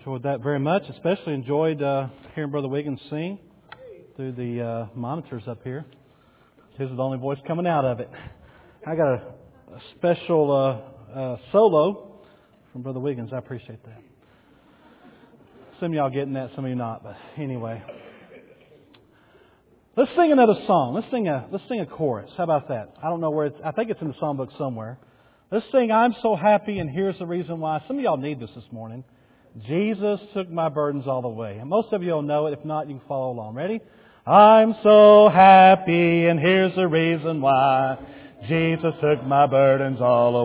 Enjoyed that very much. Especially enjoyed hearing Brother Wiggins sing through the monitors up here. His is the only voice coming out of it. I got a special solo from Brother Wiggins. I appreciate that. Some of y'all getting that, some of you not. But anyway, let's sing another song. Let's sing a chorus. How about that? I don't know where it's. I think it's in the songbook somewhere. Let's sing "I'm So Happy and Here's the Reason Why." Some of y'all need this morning. Jesus took my burdens all the way. And most of you will know it. If not, you can follow along. Ready? I'm so happy and here's the reason why. Jesus took my burdens all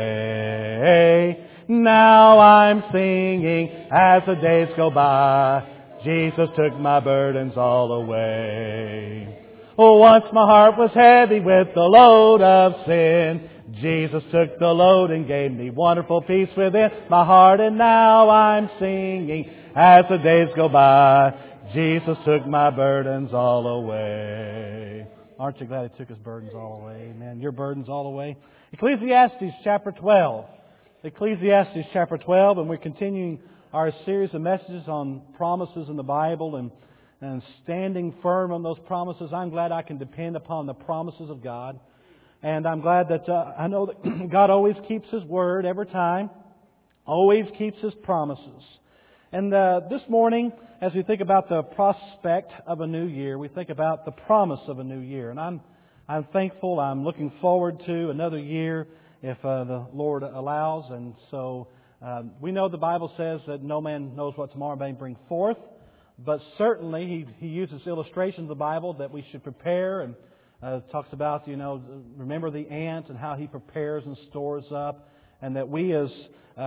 away. Now I'm singing as the days go by. Jesus took my burdens all away. Oh, once my heart was heavy with the load of sin. Jesus took the load and gave me wonderful peace within my heart. And now I'm singing as the days go by. Jesus took my burdens all away. Aren't you glad He took His burdens all away? Amen. Your burdens all away. Ecclesiastes chapter 12. Ecclesiastes chapter 12. And we're continuing our series of messages on promises in the Bible and standing firm on those promises. I'm glad I can depend upon the promises of God. And I'm glad that I know that God always keeps His word every time. Always keeps His promises. And this morning, as we think about the prospect of a new year, we think about the promise of a new year. And I'm thankful. I'm looking forward to another year if the Lord allows. And so we know the Bible says that no man knows what tomorrow may bring forth. But certainly He uses illustrations of the Bible that we should prepare, and talks about, remember the ant and how he prepares and stores up, and that we as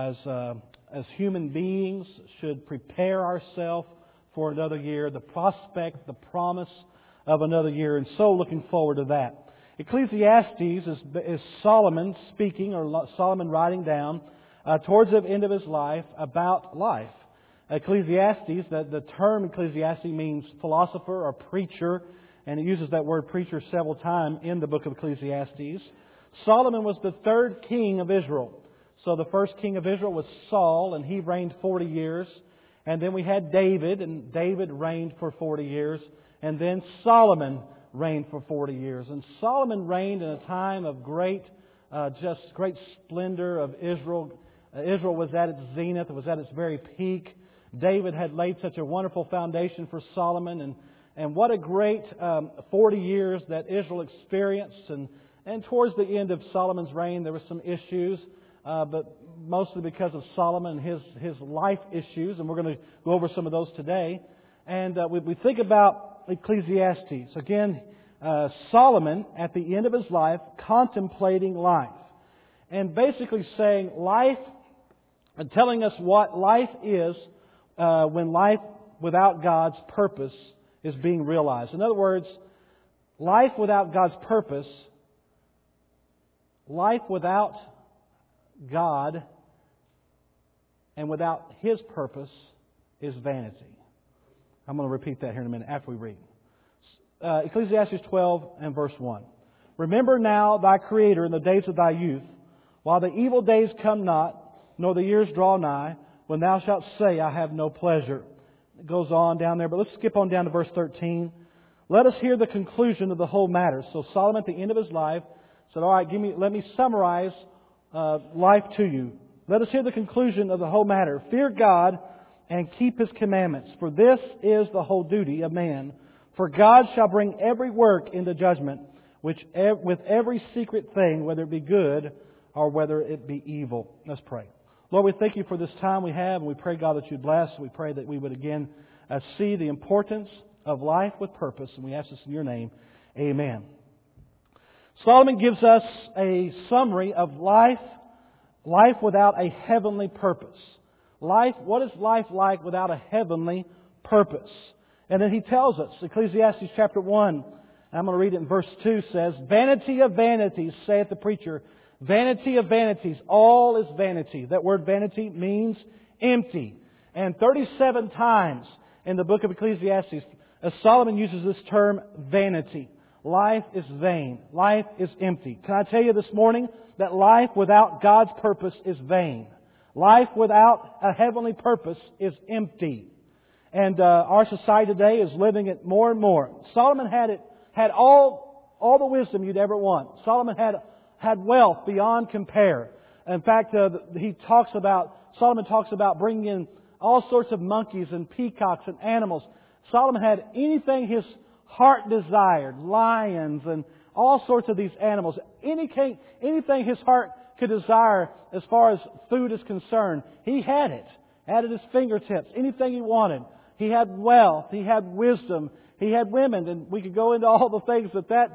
human beings should prepare ourselves for another year, the prospect, the promise of another year, and so looking forward to that. Ecclesiastes is Solomon speaking, or Solomon writing down towards the end of his life about life. Ecclesiastes, the term Ecclesiastes means philosopher or preacher, and it uses that word preacher several times in the book of Ecclesiastes. Solomon was the third king of Israel. So the first king of Israel was Saul, and he reigned 40 years. And then we had David, and David reigned for 40 years. And then Solomon reigned for 40 years. And Solomon reigned in a time of great splendor of Israel. Israel was at its zenith. It was at its very peak. David had laid such a wonderful foundation for Solomon, and what a great 40 years that Israel experienced. And towards the end of Solomon's reign, there were some issues, but mostly because of Solomon and his life issues. And we're going to go over some of those today. And we think about Ecclesiastes. Again, Solomon, at the end of his life, contemplating life. And basically saying life, and telling us what life is when life without God's purpose is being realized. In other words, life without God's purpose, life without God and without His purpose is vanity. I'm going to repeat that here in a minute after we read. Ecclesiastes 12 and verse 1. Remember now thy Creator in the days of thy youth, while the evil days come not, nor the years draw nigh, when thou shalt say, I have no pleasure. It goes on down there, but let's skip on down to verse 13. Let us hear the conclusion of the whole matter. So Solomon, at the end of his life, said, all right, let me summarize life to you. Let us hear the conclusion of the whole matter. Fear God and keep His commandments, for this is the whole duty of man. For God shall bring every work into judgment, with every secret thing, whether it be good or whether it be evil. Let's pray. Lord, we thank You for this time we have, and we pray, God, that You'd bless. We pray that we would again see the importance of life with purpose, and we ask this in Your name. Amen. Solomon gives us a summary of life without a heavenly purpose. What is life like without a heavenly purpose? And then he tells us, Ecclesiastes chapter 1, I'm going to read it in verse 2, says, Vanity of vanities, saith the preacher, vanity of vanities, all is vanity. That word vanity means empty. And 37 times in the book of Ecclesiastes, Solomon uses this term vanity. Life is vain. Life is empty. Can I tell you this morning that life without God's purpose is vain? Life without a heavenly purpose is empty. And our society today is living it more and more. Solomon had all the wisdom you'd ever want. Solomon had wealth beyond compare. In fact, Solomon talks about bringing in all sorts of monkeys and peacocks and animals. Solomon had anything his heart desired, lions and all sorts of these animals. Anything his heart could desire as far as food is concerned, he had it at his fingertips. Anything he wanted. He had wealth. He had wisdom. He had women, and we could go into all the things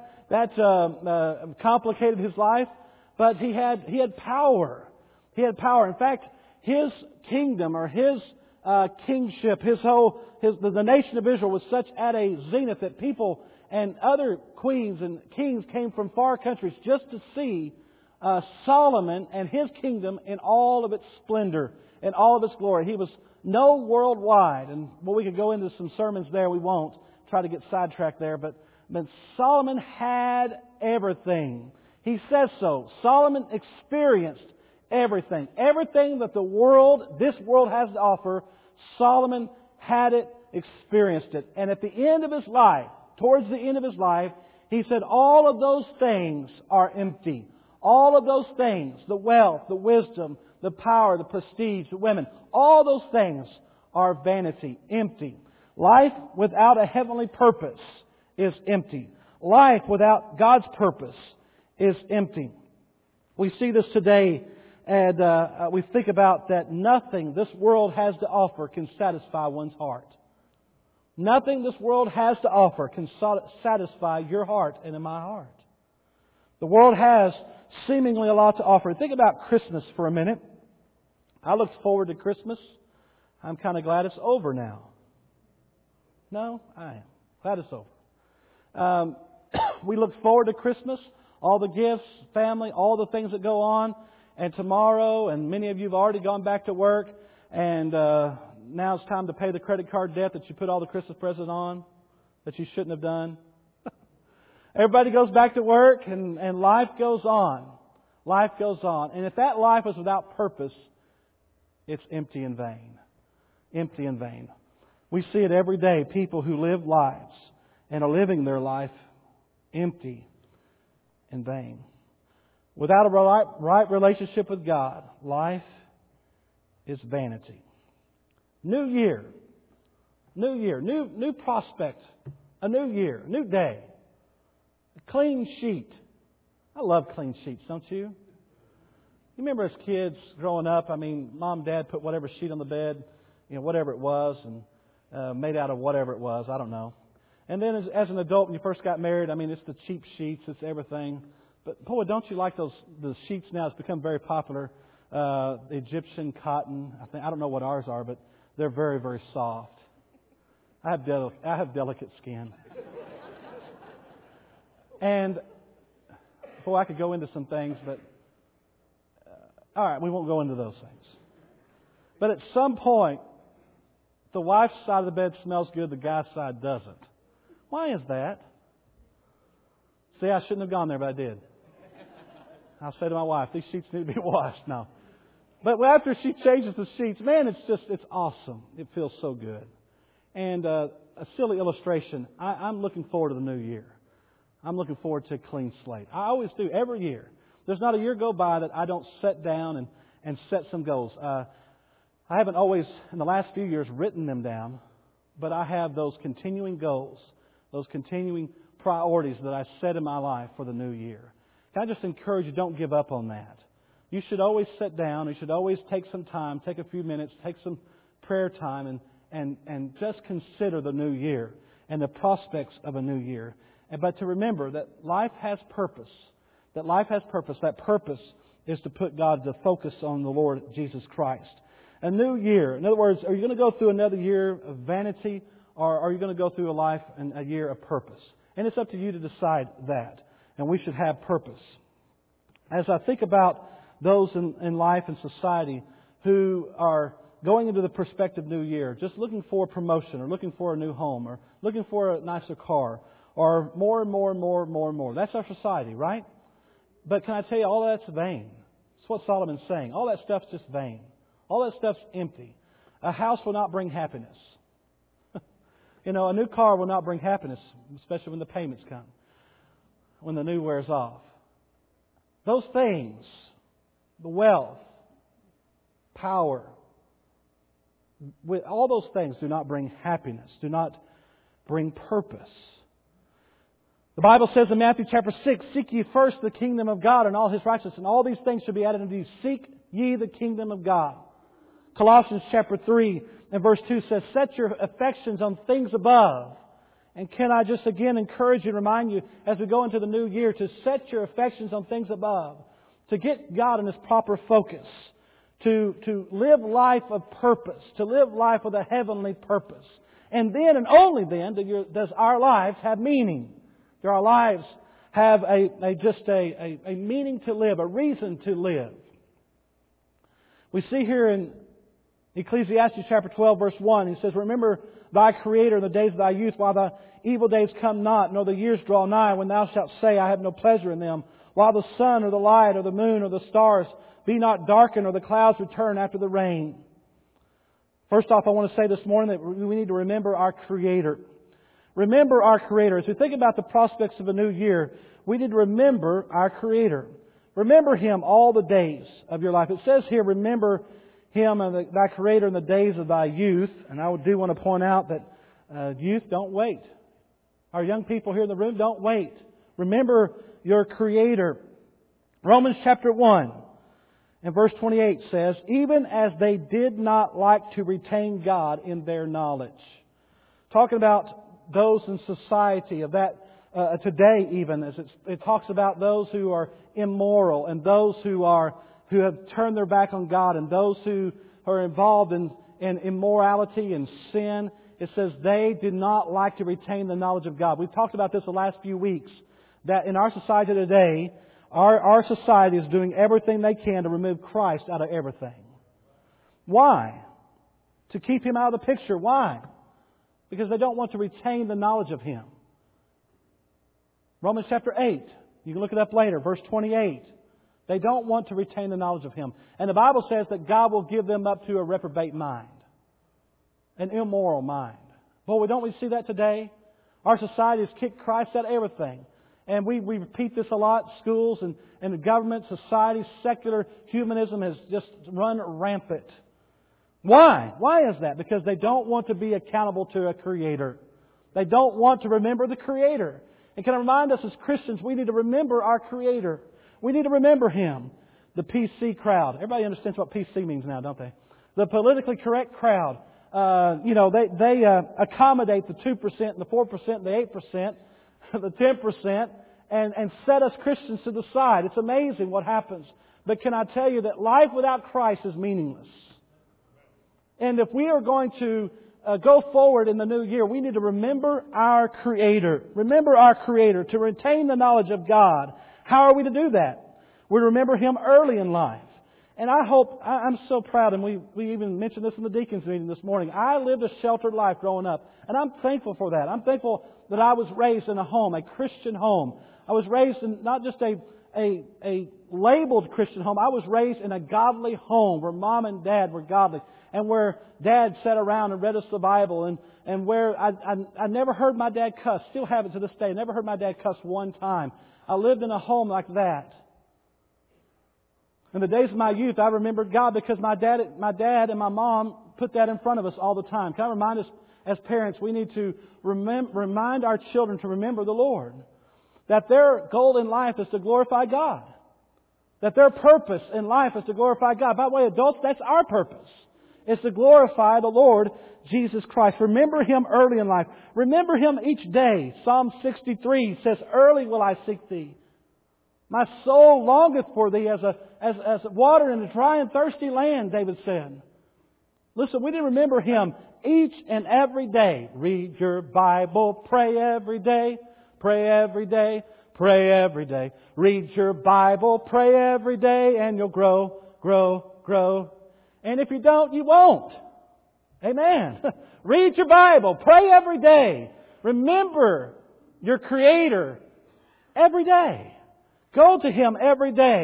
that complicated his life. But he had power. He had power. In fact, his kingdom or his kingship, the nation of Israel was such at a zenith that people and other queens and kings came from far countries just to see Solomon and his kingdom in all of its splendor and all of its glory. He was known worldwide, and we could go into some sermons there. We won't try to get sidetracked there, but Solomon had everything. He says so. Solomon experienced everything. Everything that this world has to offer, Solomon had it, experienced it. And at the end of his life, towards the end of his life, he said, all of those things are empty. All of those things, the wealth, the wisdom, the power, the prestige, the women, all those things are vanity, empty. Life without a heavenly purpose is empty. Life without God's purpose is empty. We see this today, and we think about that nothing this world has to offer can satisfy one's heart. Nothing this world has to offer can satisfy your heart and in my heart. The world has seemingly a lot to offer. Think about Christmas for a minute. I look forward to Christmas. I'm kind of glad it's over now. No, I am. Glad it's over. We look forward to Christmas. All the gifts, family, all the things that go on. And tomorrow, and many of you have already gone back to work, and now it's time to pay the credit card debt that you put all the Christmas presents on that you shouldn't have done. Everybody goes back to work, and life goes on. Life goes on. And if that life is without purpose, it's empty and vain. Empty and vain. We see it every day. People who live lives and are living their life empty and vain. Without a right relationship with God, life is vanity. New year. New year. New prospect. A new year. New day. A clean sheet. I love clean sheets, don't you? You remember as kids growing up, Mom and Dad put whatever sheet on the bed, whatever it was, and made out of whatever it was, I don't know. And then as an adult, when you first got married, it's the cheap sheets, it's everything. But boy, don't you like the sheets now? It's become very popular. Egyptian cotton. I don't know what ours are, but they're very, very soft. I have delicate skin. And boy, I could go into some things, but all right, we won't go into those things. But at some point, the wife's side of the bed smells good, the guy's side doesn't. Why is that? See, I shouldn't have gone there, but I did. I'll say to my wife, these sheets need to be washed now. But after she changes the sheets, man, it's awesome. It feels so good. And a silly illustration, I'm looking forward to the new year. I'm looking forward to a clean slate. I always do, every year. There's not a year go by that I don't sit down and set some goals. I haven't always, in the last few years, written them down, but I have those continuing goals, those continuing priorities that I set in my life for the new year. Can I just encourage you, don't give up on that. You should always sit down. You should always take some time, take a few minutes, take some prayer time, and just consider the new year and the prospects of a new year. But to remember that life has purpose. That life has purpose. That purpose is to put God to focus on the Lord Jesus Christ. A new year. In other words, are you going to go through another year of vanity, or are you going to go through a life and a year of purpose? And it's up to you to decide that. And we should have purpose. As I think about those in life and society who are going into the prospective new year, just looking for promotion, or looking for a new home, or looking for a nicer car, or more and more and more and more and more. That's our society, right? But can I tell you, all that's vain. That's what Solomon's saying. All that stuff's just vain. All that stuff's empty. A house will not bring happiness. A new car will not bring happiness, especially when the payments come, when the new wears off. Those things, the wealth, power, all those things do not bring happiness, do not bring purpose. The Bible says in Matthew chapter 6, seek ye first the kingdom of God and all His righteousness, and all these things shall be added unto you. Seek ye the kingdom of God. Colossians chapter 3 and verse 2 says, set your affections on things above. And can I just again encourage you and remind you as we go into the new year to set your affections on things above, to get God in His proper focus, to live life of purpose, to live life with a heavenly purpose. And then and only then does our lives have meaning. Do our lives have a meaning to live, a reason to live. We see here in Ecclesiastes chapter 12 verse 1, He says, remember thy Creator in the days of thy youth, while the evil days come not, nor the years draw nigh, when thou shalt say, I have no pleasure in them. While the sun or the light or the moon or the stars be not darkened, or the clouds return after the rain. First off, I want to say this morning that we need to remember our Creator. Remember our Creator. As we think about the prospects of a new year, we need to remember our Creator. Remember Him all the days of your life. It says here, remember Him and thy Creator in the days of thy youth. And I do want to point out that youth, don't wait. Our young people here in the room, don't wait. Remember your Creator. Romans chapter 1 and verse 28 says, even as they did not like to retain God in their knowledge. Talking about those in society of that today even, as it talks about those who are immoral and those who have turned their back on God and those who are involved in immorality and sin. It says they did not like to retain the knowledge of God. We've talked about this the last few weeks, that in our society today, our society is doing everything they can to remove Christ out of everything. Why? To keep Him out of the picture. Why? Because they don't want to retain the knowledge of Him. Romans chapter 8, you can look it up later, verse 28. They don't want to retain the knowledge of Him. And the Bible says that God will give them up to a reprobate mind, an immoral mind. Boy, don't we see that today? Our society has kicked Christ out of everything. And we repeat this a lot. Schools and the government, society, secular humanism has just run rampant. Why? Why is that? Because they don't want to be accountable to a Creator. They don't want to remember the Creator. And can I remind us as Christians, we need to remember our Creator. We need to remember Him. The PC crowd. Everybody understands what PC means now, don't they? The politically correct crowd. They accommodate the 2% and the 4% and the 8%, the 10%, and set us Christians to the side. It's amazing what happens. But can I tell you that life without Christ is meaningless? And if we are going to go forward in the new year, we need to remember our Creator. Remember our Creator, to retain the knowledge of God. How are we to do that? We remember Him early in life. And I'm so proud, and we even mentioned this in the deacons meeting this morning. I lived a sheltered life growing up, and I'm thankful for that. I'm thankful that I was raised in a home, a Christian home. I was raised in not just a labeled Christian home. I was raised in a godly home where Mom and Dad were godly, and where Dad sat around and read us the Bible, and where I never heard my dad cuss. Still have it to this day. Never heard my dad cuss one time. I lived in a home like that. In the days of my youth, I remembered God because my dad and my mom put that in front of us all the time. Can I remind us as parents, we need to remind our children to remember the Lord. That their goal in life is to glorify God. That their purpose in life is to glorify God. By the way, adults, that's our purpose. It's to glorify the Lord Jesus Christ. Remember Him early in life. Remember Him each day. Psalm 63 says, early will I seek Thee. My soul longeth for Thee as water in a dry and thirsty land, David said. Listen, we need to remember Him each and every day. Read your Bible, pray every day, pray every day, pray every day. Read your Bible, pray every day, and you'll grow, grow, grow. And if you don't, you won't. Amen. Read your Bible, pray every day. Remember your Creator every day. Go to Him every day.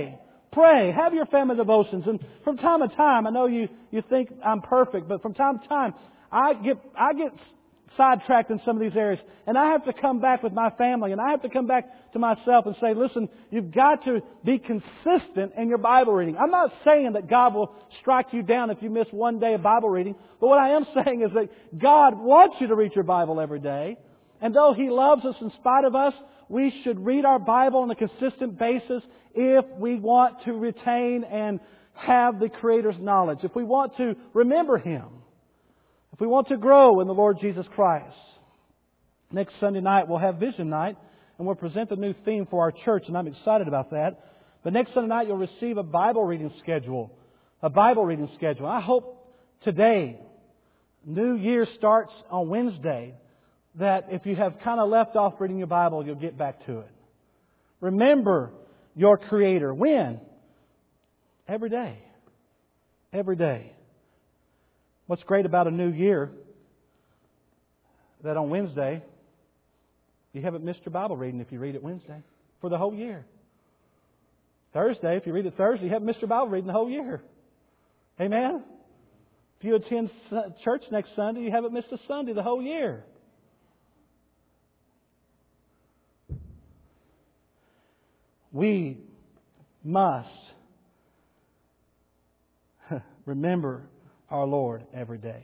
Pray. Have your family devotions. And from time to time, I know you think I'm perfect, but from time to time, I get sidetracked in some of these areas. And I have to come back with my family. And I have to come back to myself and say, listen, you've got to be consistent in your Bible reading. I'm not saying that God will strike you down if you miss one day of Bible reading. But what I am saying is that God wants you to read your Bible every day. And though He loves us in spite of us, we should read our Bible on a consistent basis if we want to retain and have the Creator's knowledge. If we want to remember Him. If we want to grow in the Lord Jesus Christ. Next Sunday night we'll have Vision Night, and we'll present the new theme for our church, and I'm excited about that. But next Sunday night you'll receive a Bible reading schedule. A Bible reading schedule. I hope today, New Year starts on Wednesday, that if you have kind of left off reading your Bible, you'll get back to it. Remember your Creator. When? Every day. Every day. What's great about a new year, that on Wednesday, you haven't missed your Bible reading if you read it Wednesday for the whole year. Thursday, if you read it Thursday, you haven't missed your Bible reading the whole year. Amen? If you attend church next Sunday, you haven't missed a Sunday the whole year. We must remember our Lord every day.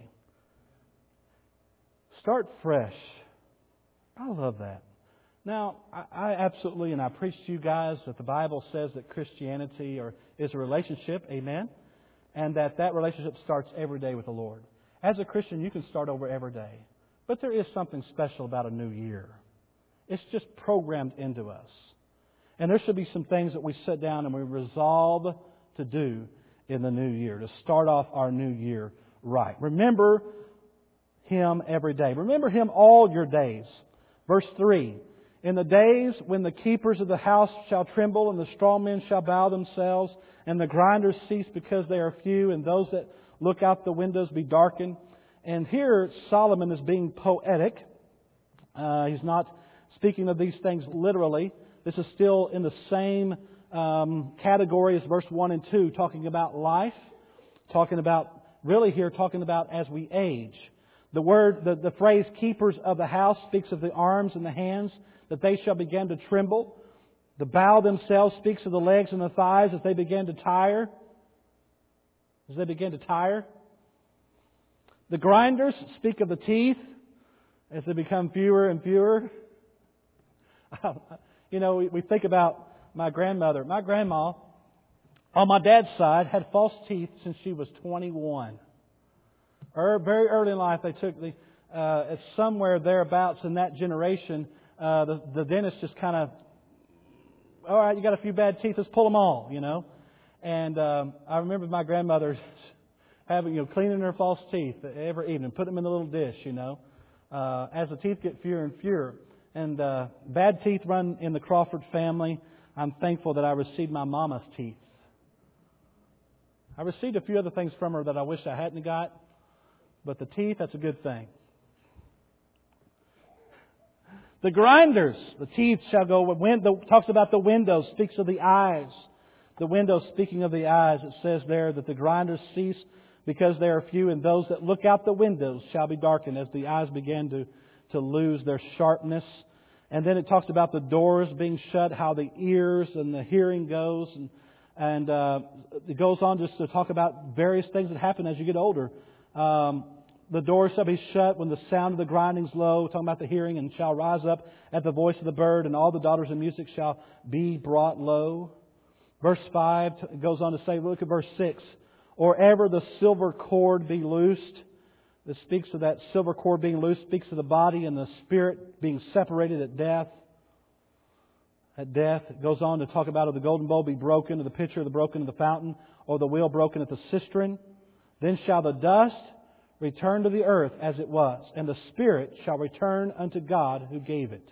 Start fresh. I love that. Now, I absolutely, and I preach to you guys that the Bible says that Christianity is a relationship, amen, and that relationship starts every day with the Lord. As a Christian, you can start over every day. But there is something special about a new year. It's just programmed into us. And there should be some things that we sit down and we resolve to do in the new year, to start off our new year right. Remember Him every day. Remember Him all your days. Verse 3, in the days when the keepers of the house shall tremble, and the strong men shall bow themselves, and the grinders cease because they are few, and those that look out the windows be darkened. And here Solomon is being poetic. He's not speaking of these things literally. This is still in the same category as verse 1 and 2, talking about life, talking about as we age. The phrase keepers of the house speaks of the arms and the hands, that they shall begin to tremble. The bow themselves speaks of the legs and the thighs as they begin to tire. The grinders speak of the teeth as they become fewer and fewer. You know, we think about my grandmother. My grandma, on my dad's side, had false teeth since she was 21. Very early in life, they took somewhere thereabouts in that generation, the dentist just kind of, all right, you got a few bad teeth, let's pull them all, you know. And I remember my grandmother cleaning her false teeth every evening, putting them in a little dish, you know. As the teeth get fewer and fewer. And bad teeth run in the Crawford family. I'm thankful that I received my mama's teeth. I received a few other things from her that I wish I hadn't got. But the teeth, that's a good thing. The grinders, the teeth shall go. Talks about the windows, speaks of the eyes. The windows, speaking of the eyes, it says there that the grinders cease because they are few, and those that look out the windows shall be darkened as the eyes begin to lose their sharpness. And then it talks about the doors being shut, how the ears and the hearing goes. And it goes on just to talk about various things that happen as you get older. The doors shall be shut when the sound of the grinding is low, talking about the hearing, and shall rise up at the voice of the bird, and all the daughters of music shall be brought low. Verse 5 goes on to say, look at verse 6, or ever the silver cord be loosed. This speaks of that silver cord being loosed, speaks of the body and the spirit being separated at death. At death, it goes on to talk about, if the golden bowl be broken, or the pitcher the broken of the fountain, or the wheel broken at the cistern, then shall the dust return to the earth as it was, and the spirit shall return unto God who gave it.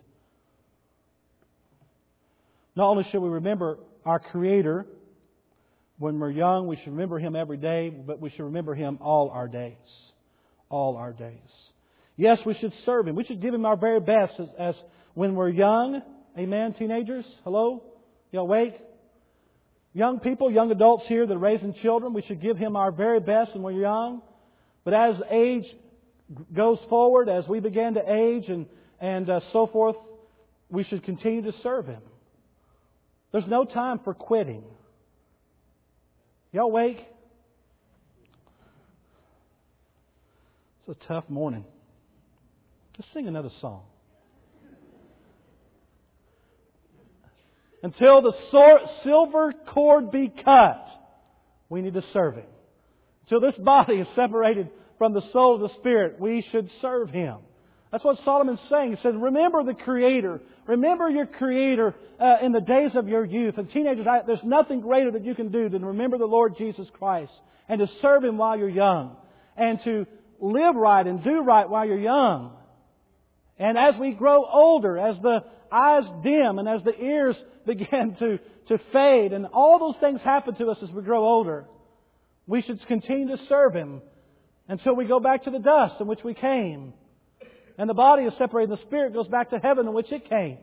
Not only should we remember our Creator when we're young, we should remember Him every day, but we should remember Him all our days. All our days. Yes, we should serve Him. We should give Him our very best as when we're young. Amen, teenagers? Hello? You awake? Young people, young adults here that are raising children, we should give Him our very best when we're young. But as age goes forward, as we begin to age and so forth, we should continue to serve Him. There's no time for quitting. Y'all awake? It's a tough morning. Let's sing another song. Until the silver cord be cut, we need to serve Him. Until this body is separated from the soul of the Spirit, we should serve Him. That's what Solomon's saying. He says, remember the Creator. Remember your Creator in the days of your youth. And teenagers, there's nothing greater that you can do than remember the Lord Jesus Christ and to serve Him while you're young. And to live right and do right while you're young. And as we grow older, as the eyes dim and as the ears begin to fade and all those things happen to us as we grow older, we should continue to serve Him until we go back to the dust in which we came. And the body is separated, the Spirit goes back to heaven in which it came.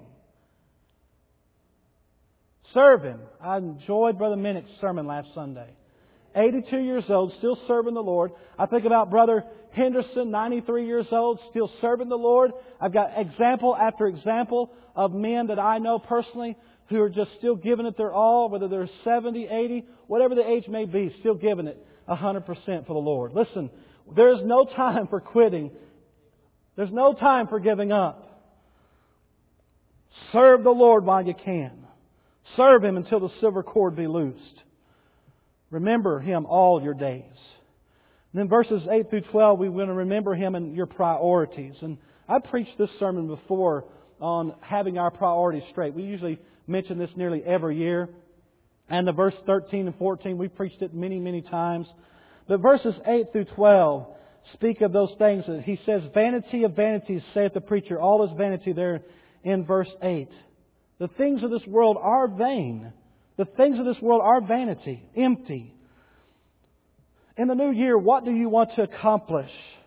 Serve Him. I enjoyed Brother Minnick's sermon last Sunday. 82 years old, still serving the Lord. I think about Brother Henderson, 93 years old, still serving the Lord. I've got example after example of men that I know personally who are just still giving it their all, whether they're 70, 80, whatever the age may be, still giving it 100% for the Lord. Listen, there's no time for quitting. There's no time for giving up. Serve the Lord while you can. Serve Him until the silver cord be loosed. Remember Him all your days. And then verses 8 through 12, we want to remember Him in your priorities. And I preached this sermon before on having our priorities straight. We usually mention this nearly every year. And the verse 13 and 14, we preached it many, many times. But verses 8 through 12 speak of those things. He says, vanity of vanities, saith the preacher. All is vanity there in verse 8. The things of this world are vain. The things of this world are vanity, empty. In the new year, what do you want to accomplish?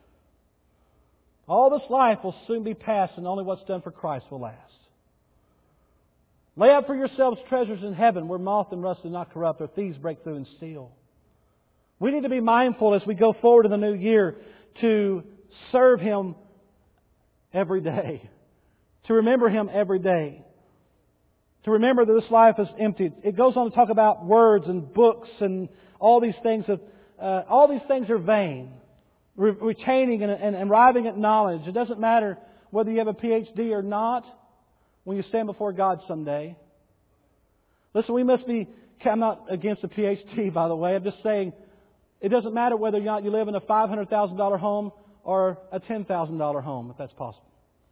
All this life will soon be past, and only what's done for Christ will last. Lay up for yourselves treasures in heaven, where moth and rust do not corrupt, or thieves break through and steal. We need to be mindful as we go forward in the new year to serve Him every day, to remember Him every day. To remember that this life is empty. It goes on to talk about words and books and all these things. All these things are vain. Retaining and arriving at knowledge. It doesn't matter whether you have a PhD or not when you stand before God someday. Listen, we must be... I'm not against a PhD, by the way. I'm just saying it doesn't matter whether or not you live in a $500,000 home or a $10,000 home, if that's possible.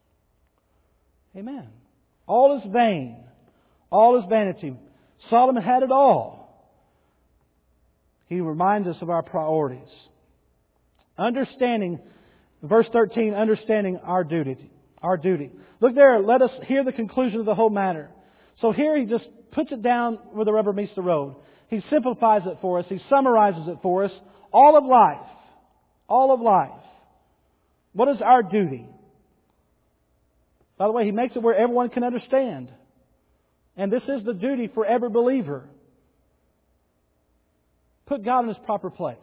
Amen. All is vain. All is vanity. Solomon had it all. He reminds us of our priorities. Understanding, verse 13, understanding our duty. Our duty. Look there, let us hear the conclusion of the whole matter. So here he just puts it down where the rubber meets the road. He simplifies it for us. He summarizes it for us. All of life. All of life. What is our duty? By the way, he makes it where everyone can understand. And this is the duty for every believer. Put God in His proper place.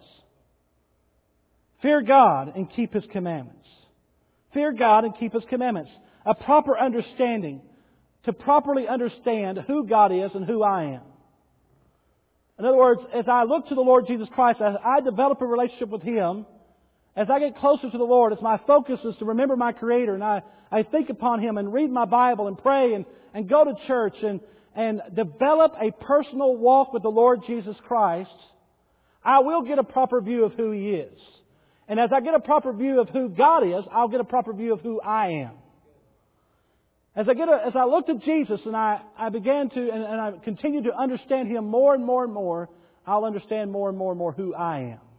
Fear God and keep His commandments. Fear God and keep His commandments. A proper understanding. To properly understand who God is and who I am. In other words, as I look to the Lord Jesus Christ, as I develop a relationship with Him, as I get closer to the Lord, as my focus is to remember my Creator, and I think upon Him and read my Bible and pray and go to church and develop a personal walk with the Lord Jesus Christ, I will get a proper view of who He is. And as I get a proper view of who God is, I'll get a proper view of who I am. As I looked at Jesus and I began to, and I continue to understand Him more and more and more, I'll understand more and more and more who I am.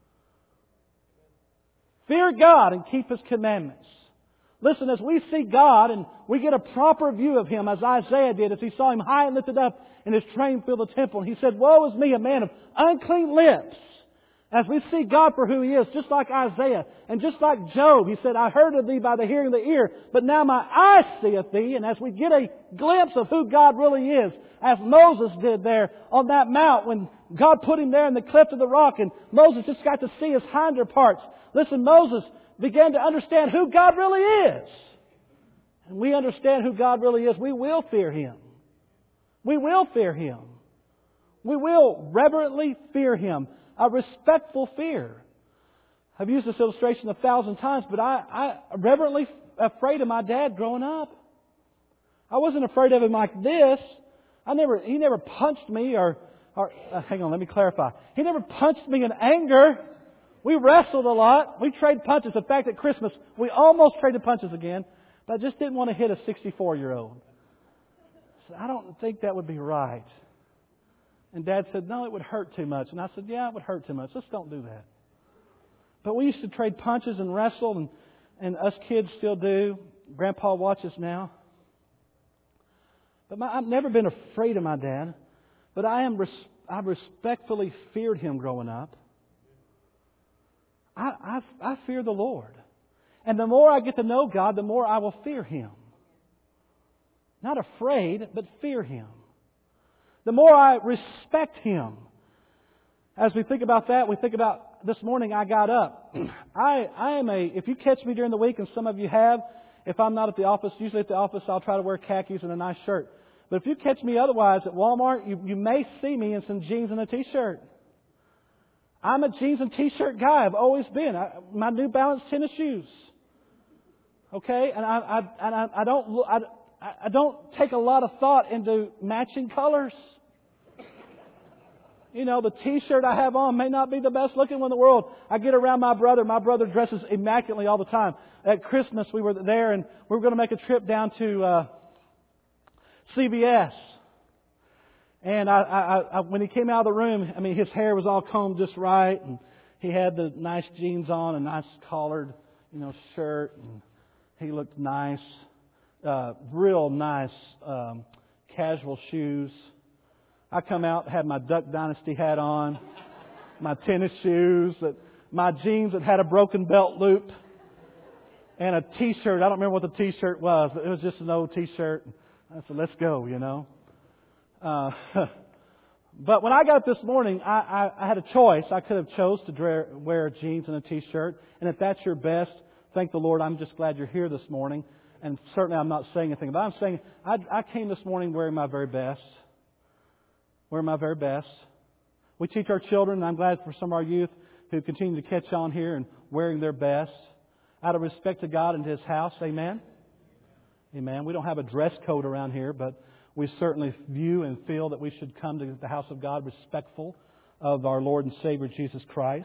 Fear God and keep His commandments. Listen, as we see God and we get a proper view of Him, as Isaiah did, as he saw Him high and lifted up and His train filled the temple, and he said, "Woe is me, a man of unclean lips, As we see God for who He is, just like Isaiah and just like Job, he said, I heard of Thee by the hearing of the ear, but now my eye seeth Thee. And as we get a glimpse of who God really is, as Moses did there on that mount when God put him there in the cleft of the rock and Moses just got to see his hinder parts. Listen, Moses began to understand who God really is. And we understand who God really is. We will fear Him. We will fear Him. We will reverently fear Him. A respectful fear. I've used this illustration 1,000 times, but I reverently afraid of my dad growing up. I wasn't afraid of him like this. He never punched me or hang on, let me clarify. He never punched me in anger. We wrestled a lot. We traded punches. In fact, at Christmas, we almost traded punches again, but I just didn't want to hit a 64-year-old. So I don't think that would be right. And Dad said, no, it would hurt too much. And I said, yeah, it would hurt too much. Let's don't do that. But we used to trade punches and wrestle, and us kids still do. Grandpa watches now. But I've never been afraid of my dad. But I respectfully feared him growing up. I fear the Lord. And the more I get to know God, the more I will fear Him. Not afraid, but fear Him. The more I respect Him. As we think about that, we think about this morning I got up. If you catch me during the week, and some of you have, if I'm not at the office, usually at the office I'll try to wear khakis and a nice shirt. But if you catch me otherwise at Walmart, you may see me in some jeans and a t-shirt. I'm a jeans and t-shirt guy. I've always been. My New Balance tennis shoes. Okay? And I don't take a lot of thought into matching colors. You know, the t-shirt I have on may not be the best looking one in the world. I get around my brother. My brother dresses immaculately all the time. At Christmas, we were there and we were going to make a trip down to CVS. And when he came out of the room, his hair was all combed just right, and he had the nice jeans on, a nice collared, shirt, and he looked nice, real nice, casual shoes. I come out, had my Duck Dynasty hat on, my tennis shoes, my jeans that had a broken belt loop, and a t-shirt. I don't remember what the t-shirt was, but it was just an old t-shirt. I said, let's go, But when I got up this morning, I had a choice. I could have chose to wear jeans and a t-shirt. And if that's your best, thank the Lord. I'm just glad you're here this morning. And certainly I'm not saying anything. But I'm saying I came this morning wearing my very best. Wearing my very best. We teach our children, and I'm glad for some of our youth who continue to catch on here and wearing their best. Out of respect to God and to His house. Amen? Amen. We don't have a dress code around here, but we certainly view and feel that we should come to the house of God respectful of our Lord and Savior Jesus Christ.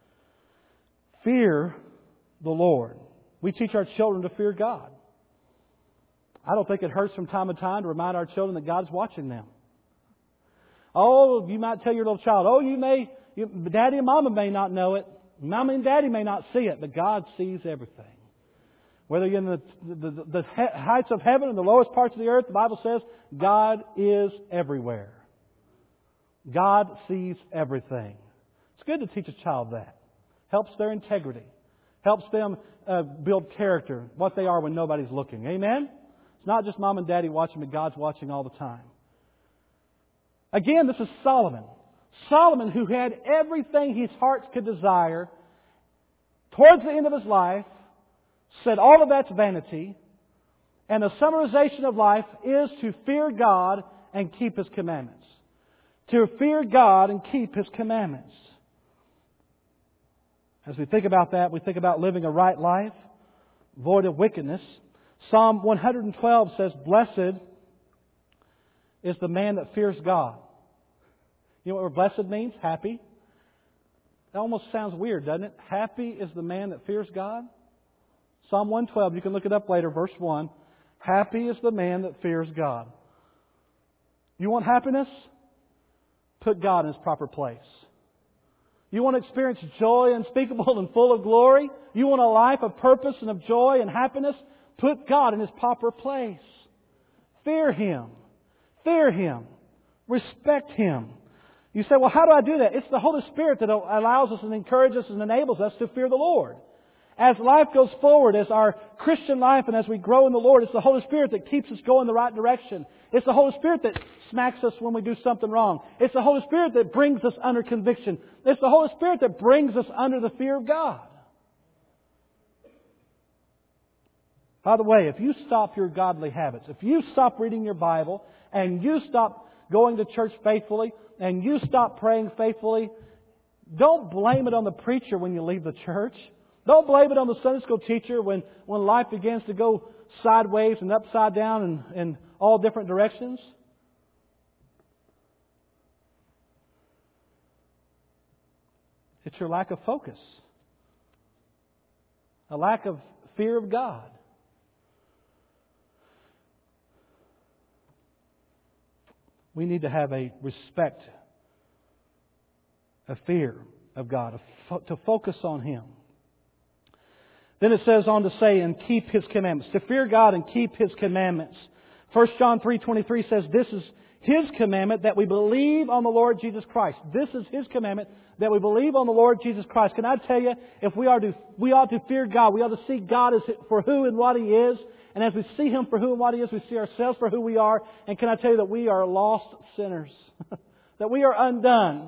Fear the Lord. We teach our children to fear God. I don't think it hurts from time to time to remind our children that God's watching them. Oh, you might tell your little child, Daddy and Mama may not know it. Mama and Daddy may not see it, but God sees everything. Whether you're in the heights of heaven or the lowest parts of the earth, the Bible says God is everywhere. God sees everything. It's good to teach a child that. Helps their integrity. Helps them build character, what they are when nobody's looking. Amen? It's not just Mom and Daddy watching, but God's watching all the time. Again, this is Solomon. Solomon, who had everything his heart could desire, towards the end of his life, said all of that's vanity, and the summarization of life is to fear God and keep His commandments. To fear God and keep His commandments. As we think about that, we think about living a right life, void of wickedness. Psalm 112 says, blessed is the man that fears God. You know what blessed means? Happy. That almost sounds weird, doesn't it? Happy is the man that fears God. Psalm 112, you can look it up later, verse 1. Happy is the man that fears God. You want happiness? Put God in His proper place. You want to experience joy unspeakable and full of glory? You want a life of purpose and of joy and happiness? Put God in His proper place. Fear Him. Fear Him. Respect Him. You say, well, how do I do that? It's the Holy Spirit that allows us and encourages us and enables us to fear the Lord. As life goes forward, as our Christian life and as we grow in the Lord, it's the Holy Spirit that keeps us going the right direction. It's the Holy Spirit that smacks us when we do something wrong. It's the Holy Spirit that brings us under conviction. It's the Holy Spirit that brings us under the fear of God. By the way, if you stop your godly habits, if you stop reading your Bible, and you stop going to church faithfully, and you stop praying faithfully, don't blame it on the preacher when you leave the church. Don't blame it on the Sunday school teacher when life begins to go sideways and upside down in all different directions. It's your lack of focus. A lack of fear of God. We need to have a respect, a fear of God, to focus on Him. Then it says on to say, and keep His commandments. To fear God and keep His commandments. 1 John 3:23 says, this is His commandment that we believe on the Lord Jesus Christ. This is His commandment that we believe on the Lord Jesus Christ. Can I tell you, if we ought to fear God, we ought to see God for who and what He is. And as we see Him for who and what He is, we see ourselves for who we are. And can I tell you that we are lost sinners? That we are undone.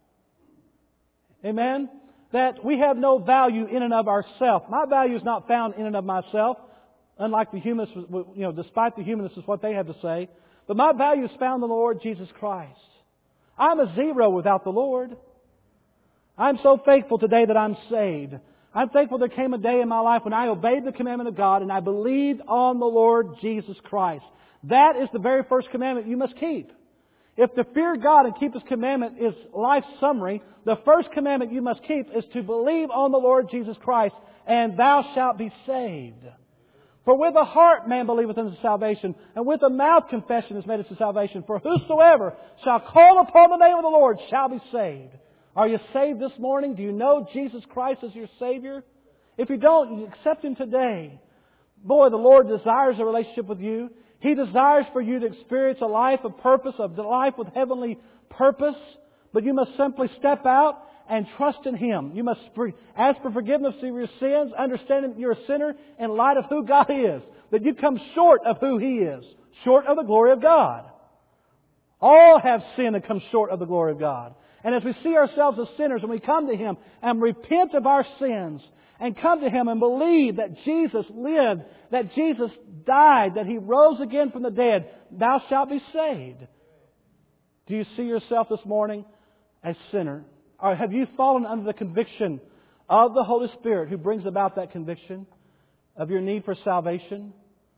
Amen? That we have no value in and of ourselves. My value is not found in and of myself. Unlike the humanists, despite the humanists is what they have to say. But my value is found in the Lord Jesus Christ. I'm a zero without the Lord. I'm so thankful today that I'm saved. I'm thankful there came a day in my life when I obeyed the commandment of God and I believed on the Lord Jesus Christ. That is the very first commandment you must keep. If to fear God and keep His commandment is life's summary, the first commandment you must keep is to believe on the Lord Jesus Christ, and thou shalt be saved. For with the heart man believeth unto salvation, and with the mouth confession is made unto salvation. For whosoever shall call upon the name of the Lord shall be saved. Are you saved this morning? Do you know Jesus Christ as your Savior? If you don't, you accept Him today. Boy, the Lord desires a relationship with you. He desires for you to experience a life of purpose, a life with heavenly purpose. But you must simply step out and trust in Him. You must ask for forgiveness of your sins, understanding that you're a sinner in light of who God is. That you come short of who He is, short of the glory of God. All have sinned and come short of the glory of God. And as we see ourselves as sinners and we come to Him and repent of our sins and come to Him and believe that Jesus lived, that Jesus died, that He rose again from the dead, thou shalt be saved. Do you see yourself this morning as sinner? Or have you fallen under the conviction of the Holy Spirit who brings about that conviction of your need for salvation?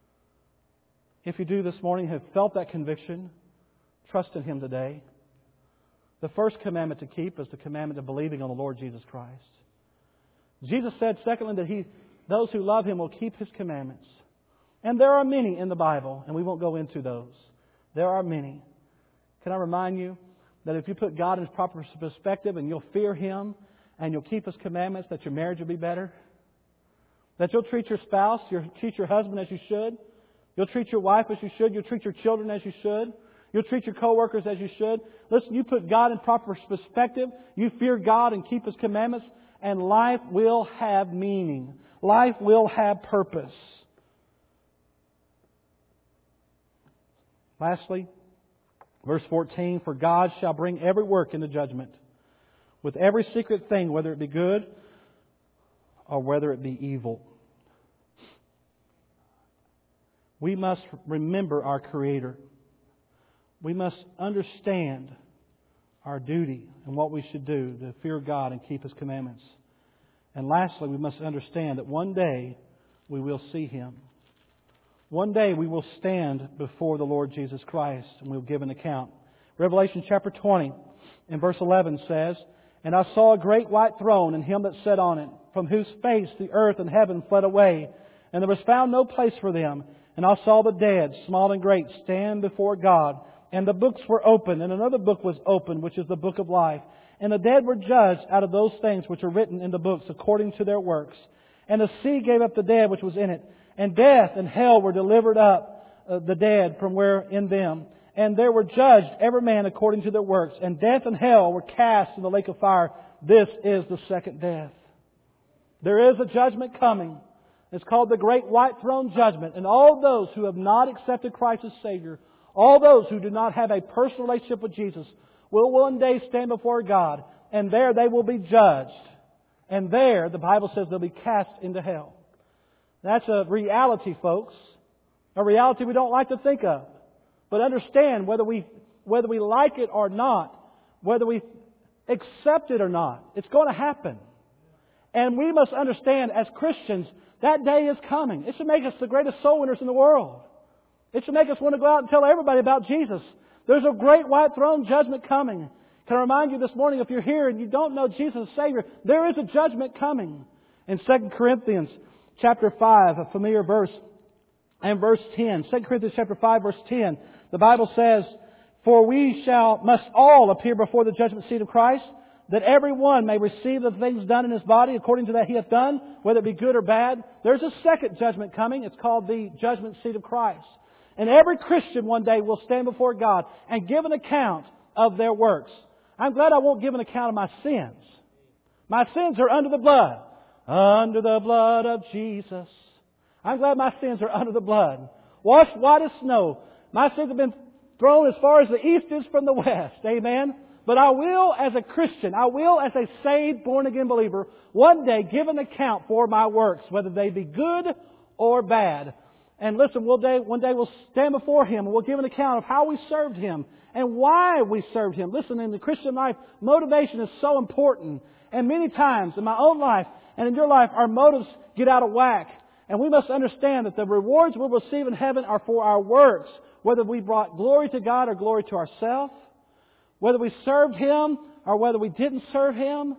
If you do this morning, have felt that conviction, trust in Him today. The first commandment to keep is the commandment of believing on the Lord Jesus Christ. Jesus said, secondly, that those who love Him will keep His commandments. And there are many in the Bible, and we won't go into those. There are many. Can I remind you that if you put God in His proper perspective and you'll fear Him and you'll keep His commandments, that your marriage will be better? That you'll treat your spouse, you'll treat your husband as you should. You'll treat your wife as you should. You'll treat your children as you should. You'll treat your coworkers as you should. Listen, you put God in proper perspective. You fear God and keep His commandments, and life will have meaning. Life will have purpose. Lastly, verse 14, for God shall bring every work into judgment, with every secret thing, whether it be good or whether it be evil. We must remember our Creator. We must understand our duty and what we should do to fear God and keep His commandments. And lastly, we must understand that one day we will see Him. One day we will stand before the Lord Jesus Christ and we'll give an account. Revelation chapter 20 and verse 11 says, and I saw a great white throne and Him that sat on it, from whose face the earth and heaven fled away, and there was found no place for them. And I saw the dead, small and great, stand before God. And the books were opened, and another book was opened, which is the book of life. And the dead were judged out of those things which are written in the books according to their works. And the sea gave up the dead which was in it. And death and hell were delivered up, the dead from where in them. And there were judged every man according to their works. And death and hell were cast in the lake of fire. This is the second death. There is a judgment coming. It's called the Great White Throne Judgment. And all those who have not accepted Christ as Savior, all those who do not have a personal relationship with Jesus, will one day stand before God. And there they will be judged. And there, the Bible says, they'll be cast into hell. That's a reality, folks. A reality we don't like to think of. But understand, whether we like it or not, whether we accept it or not, it's going to happen. And we must understand, as Christians, that day is coming. It should make us the greatest soul winners in the world. It should make us want to go out and tell everybody about Jesus. There's a great white throne judgment coming. Can I remind you this morning, if you're here and you don't know Jesus as Savior, there is a judgment coming. In 2 Corinthians chapter 5, a familiar verse, and verse 10. 2 Corinthians chapter 5, verse 10. The Bible says, "For we must all appear before the judgment seat of Christ, that every one may receive the things done in his body according to that he hath done, whether it be good or bad." There's a second judgment coming. It's called the judgment seat of Christ. And every Christian one day will stand before God and give an account of their works. I'm glad I won't give an account of my sins. My sins are under the blood. Under the blood of Jesus. I'm glad my sins are under the blood. Washed white as snow. My sins have been thrown as far as the east is from the west. Amen? But I will, as a Christian, I will, as a saved, born-again believer, one day give an account for my works, whether they be good or bad. And listen, one day we'll stand before Him and we'll give an account of how we served Him and why we served Him. Listen, in the Christian life, motivation is so important. And many times in my own life and in your life, our motives get out of whack. And we must understand that the rewards we'll receive in heaven are for our works, whether we brought glory to God or glory to ourselves, whether we served Him or whether we didn't serve Him.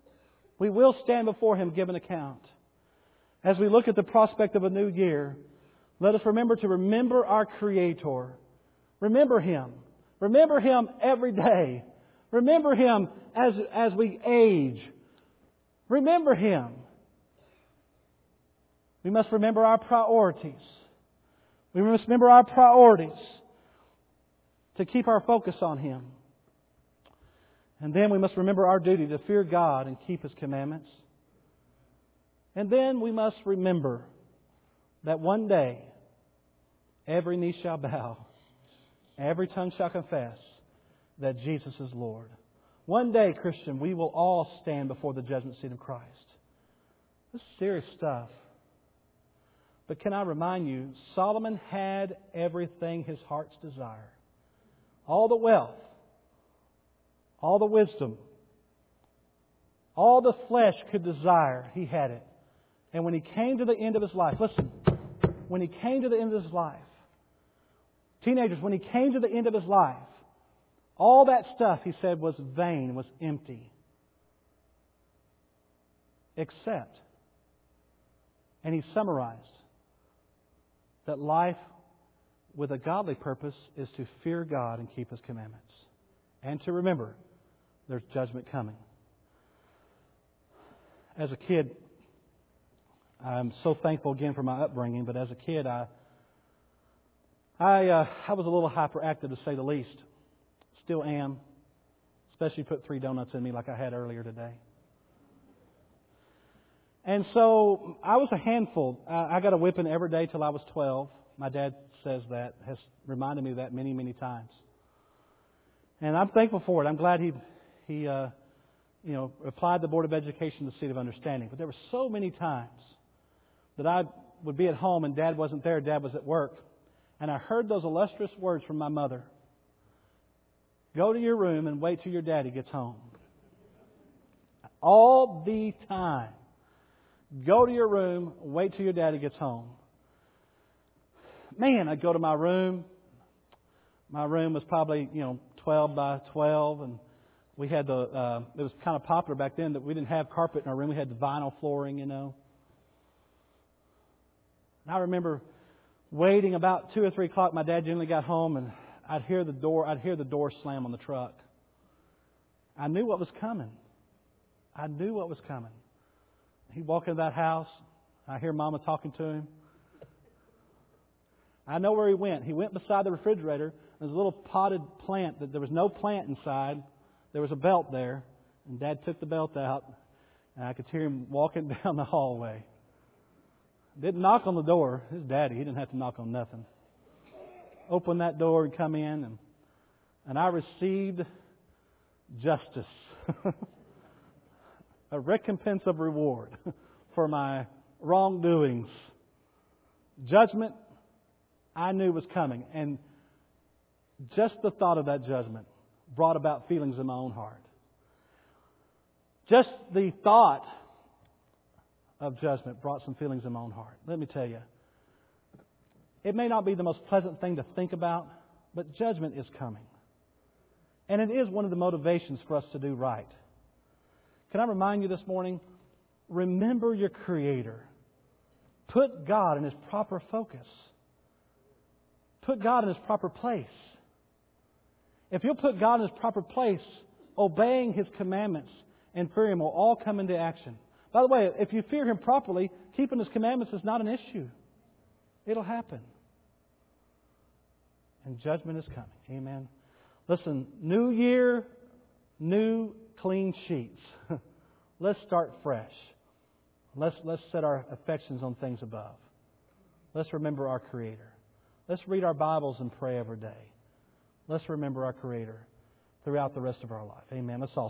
We will stand before Him, give an account. As we look at the prospect of a new year, let us remember to remember our Creator. Remember Him. Remember Him every day. Remember Him as we age. Remember Him. We must remember our priorities. We must remember our priorities to keep our focus on Him. And then we must remember our duty to fear God and keep His commandments. And then we must remember that one day every knee shall bow, every tongue shall confess that Jesus is Lord. One day, Christian, we will all stand before the judgment seat of Christ. This is serious stuff. But can I remind you, Solomon had everything his heart's desire. All the wealth, all the wisdom, all the flesh could desire, he had it. And when he came to the end of his life, listen, when he came to the end of his life, teenagers, when he came to the end of his life, all that stuff, he said, was vain, was empty. Except, and he summarized, that life with a godly purpose is to fear God and keep His commandments. And to remember, there's judgment coming. As a kid, I'm so thankful again for my upbringing, but as a kid, I was a little hyperactive, to say the least. Still am. Especially put 3 donuts in me like I had earlier today. And so I was a handful. I got a whipping every day till I was 12. My dad says that, has reminded me of that many, many times. And I'm thankful for it. I'm glad he applied the Board of Education to the seat of understanding. But there were so many times that I would be at home and Dad wasn't there. Dad was at work. And I heard those illustrious words from my mother. Go to your room and wait till your daddy gets home. All the time. Go to your room, wait till your daddy gets home. Man, I'd go to my room. My room was probably, 12 by 12. And we had it was kind of popular back then that we didn't have carpet in our room. We had the vinyl flooring, And I remember waiting about 2 or 3 o'clock. My dad generally got home and I'd hear the door slam on the truck. I knew what was coming. He'd walk into that house. I hear Mama talking to him. I know where he went. He went beside the refrigerator, There's a little potted plant that there was no plant inside. There was a belt there. And Dad took the belt out. And I could hear him walking down the hallway. Didn't knock on the door. His daddy, he didn't have to knock on nothing. Opened that door and come in. And I received justice. A recompense of reward for my wrongdoings. Judgment I knew was coming. And just the thought of that judgment brought about feelings in my own heart. Just the thought of judgment brought some feelings in my own heart. Let me tell you, it may not be the most pleasant thing to think about, but judgment is coming. And it is one of the motivations for us to do right. Can I remind you this morning, remember your Creator. Put God in His proper focus. Put God in His proper place. If you'll put God in His proper place, obeying His commandments and fearing Him will all come into action. By the way, if you fear Him properly, keeping His commandments is not an issue. It'll happen. And judgment is coming. Amen. Listen, new year, new clean sheets. Let's start fresh. Let's set our affections on things above. Let's remember our Creator. Let's read our Bibles and pray every day. Let's remember our Creator throughout the rest of our life. Amen. Let's all